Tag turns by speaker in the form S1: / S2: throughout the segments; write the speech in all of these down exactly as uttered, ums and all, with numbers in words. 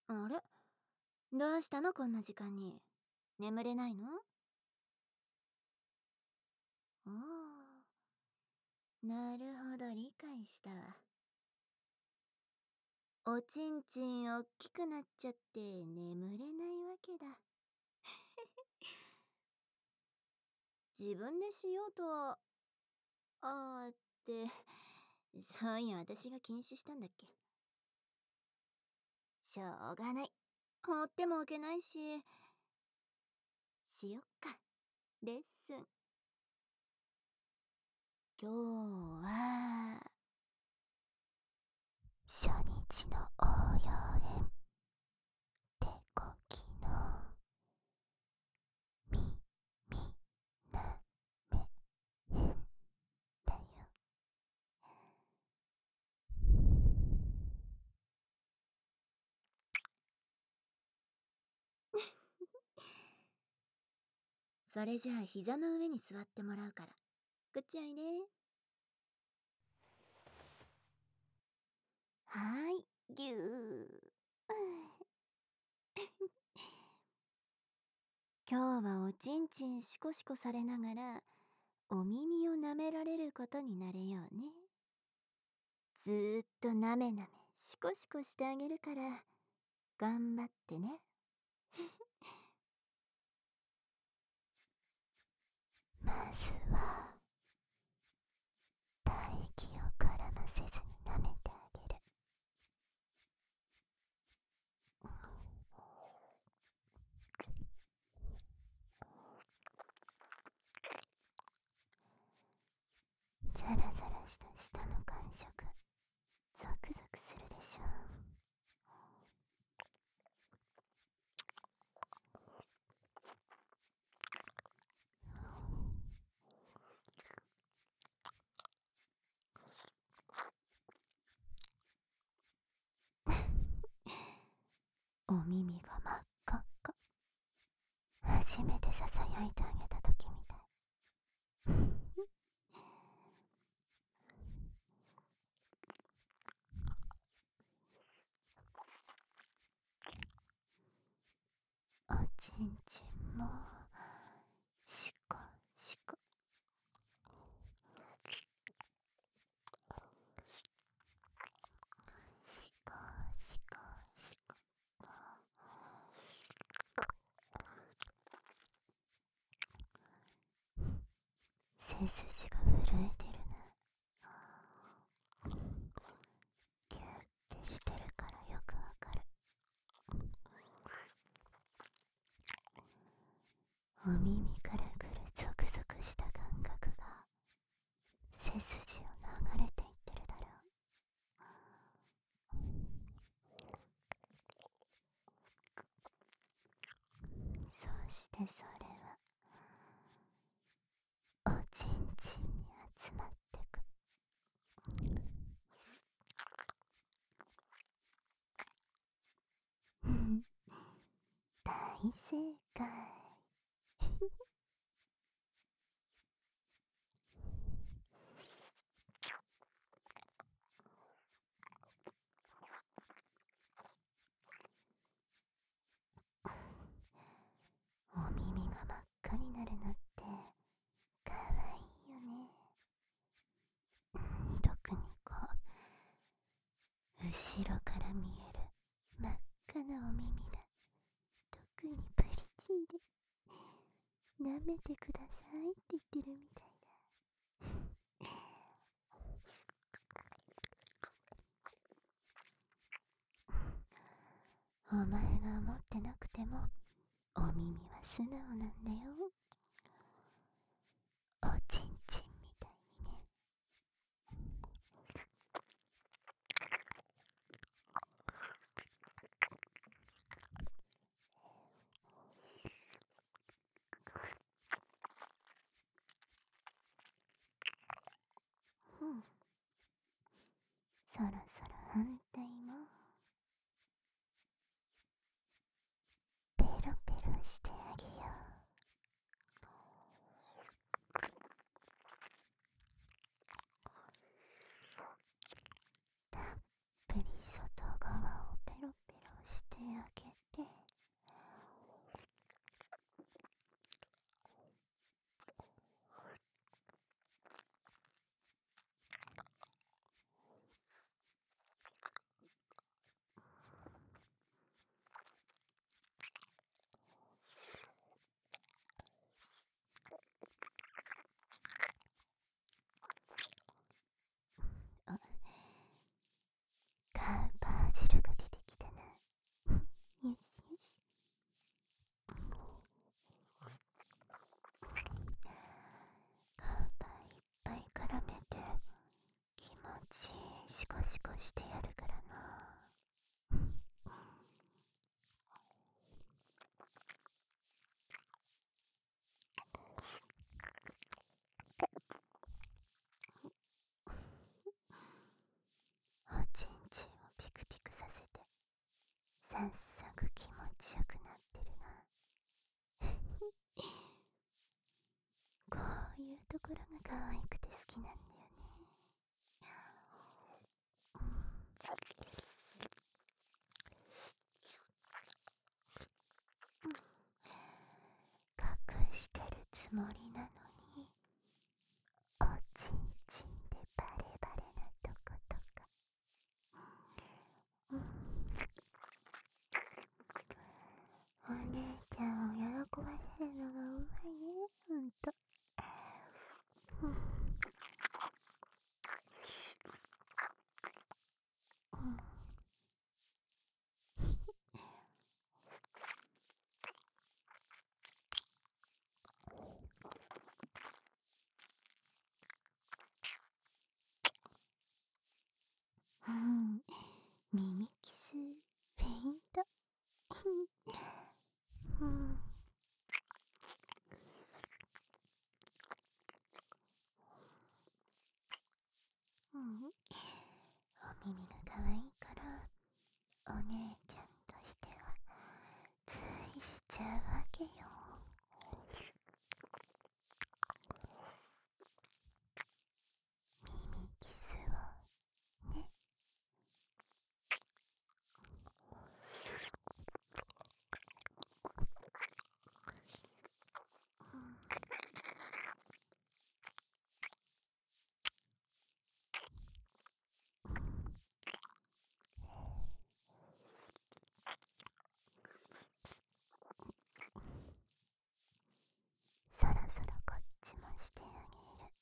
S1: あれ、どうしたのこんな時間に。眠れないの？ああ、なるほど、理解したわ。おちんちんおっきくなっちゃって眠れないわけだ。自分でしようとは、あーって、そういや私が禁止したんだっけ。しょうがない。放ってもおけないし、しよっか、レッスン。今日は、初日の応用編。手こきの、み、み、な、め、へんだよ。それじゃあ膝の上に座ってもらうから。こっちおいで。はーい、ぎゅー。今日はおちんちんシコシコされながら、お耳を舐められることになれようね。ずーっとなめなめシコシコしてあげるから、頑張ってね。まずは、唾液を絡ませずに舐めてあげる。ザラザラした舌の感触、ゾクゾクするでしょう。お耳が真っ赤っか。初めてささやいてあげた時みたい。おちんちんもシコシコ。シコシコシコ。背筋が震えてるな。キューってしてるからよくわかる。お耳からくるゾクゾクした感覚が背筋を流れていってるだろう。そしてそれはおちんちんに集まってく。大正解。お耳が真っ赤になるのってかわいいよね。うん、特にこう後ろから見える真っ赤なお耳が特にプリティで、舐めてくださいって言ってるみたいだ。お前が思ってなくてもお耳は素直なんだよ。おちんちんみたいにね。うん、そろそろ反対もペロペロしてあげよう。たっぷり外側をペロペロしてあつもりなのに、おちんちんでバレバレなとことか、うん、お姉ちゃんを喜ばせるのがうまいね、ほんと。うんうんうん、耳キス、フェイント。うん、うん、お耳が可愛いから、お姉ちゃんとしては、ついしちゃうわけよ。耳キスをね。そろそろこっちもしてあげる。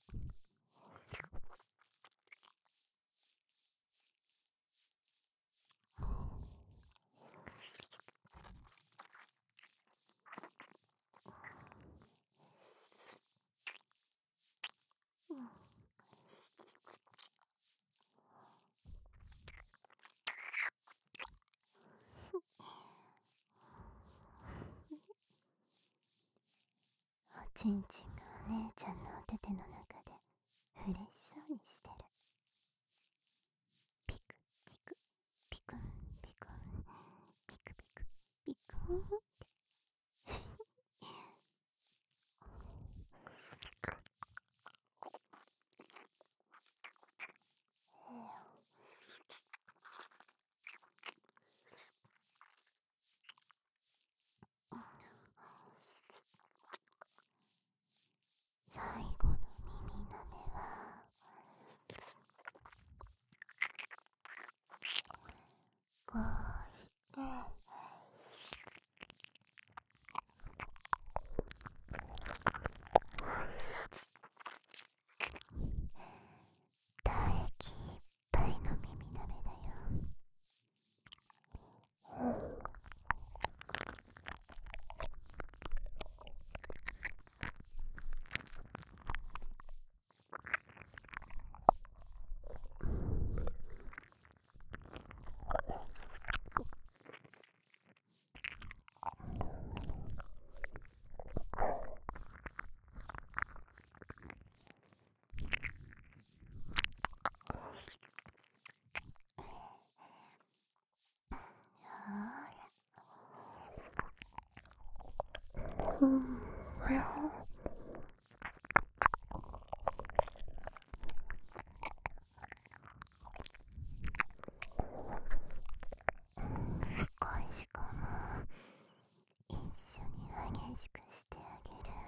S1: おちんちんがお姉ちゃんのお手手の中で嬉しそうにしてる。ピクピクピクンピクンピクピクピクンって。最後の耳なめはこうして唾液いっぱいの耳なめだよ。うん、少しかも一緒に激しくしてあげる。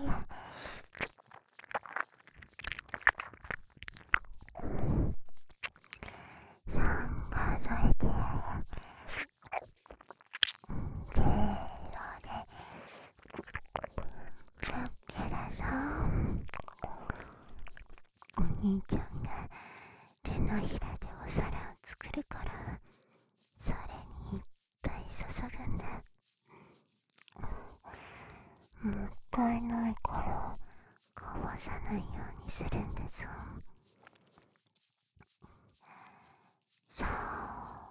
S1: 三数えてゼロでだけどさ、お兄ちゃんが手のひらでお皿を作るから、それにいっぱい注ぐんだ。もったいないからこぼさないようにするんだぞ。さあ、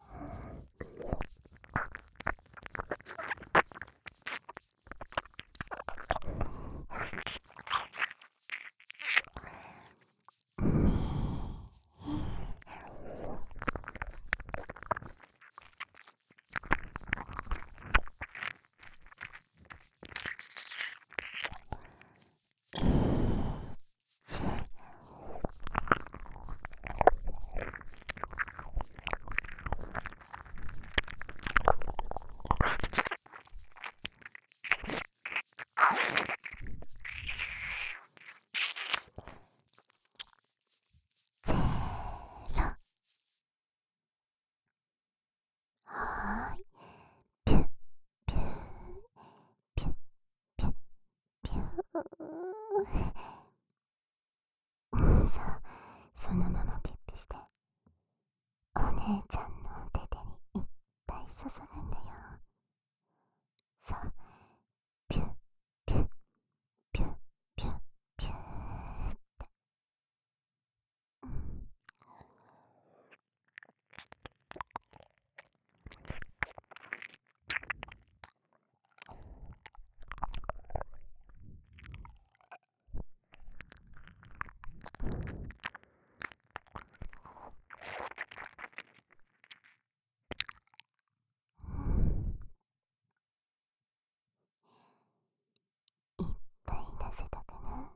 S1: はーい。ピュッピューピュッピュッピュー。さあ、そのままピッピしてお姉ちゃんのお手手にいっぱい注ぐんだよ。さあ、ピュッピュッピュッピュッピューって。うん、いっぱい出せたかな。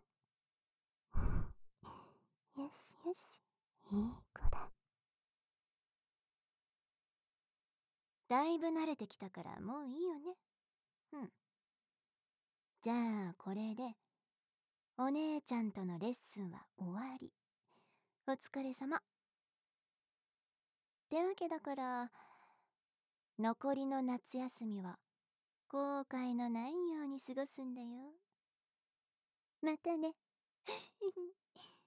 S1: よしよし、いい子だ。だいぶ慣れてきたからもういいよね。うん。じゃあこれでお姉ちゃんとのレッスンは終わり。お疲れ様。ってわけだから、残りの夏休みは後悔のないように過ごすんだよ。またね。